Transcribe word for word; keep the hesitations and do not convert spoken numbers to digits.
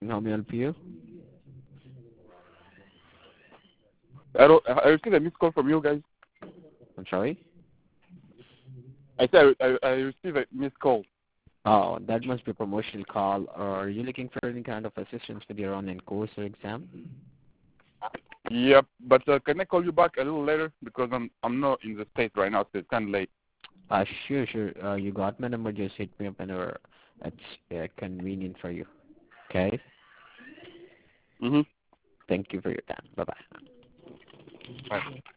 How may I help you? I don't. I received a missed call from you guys. I'm sorry? I said I, I, I received a missed call. Oh, that must be a promotional call. Or are you looking for any kind of assistance with your online course or exam? Yep. But uh, can I call you back a little later because I'm I'm not in the state right now, so it's kind of late. Uh, sure, sure. Uh, you got my number. Just hit me up whenever it's uh, convenient for you. Okay? Mhm. Thank you for your time. Bye-bye. Bye.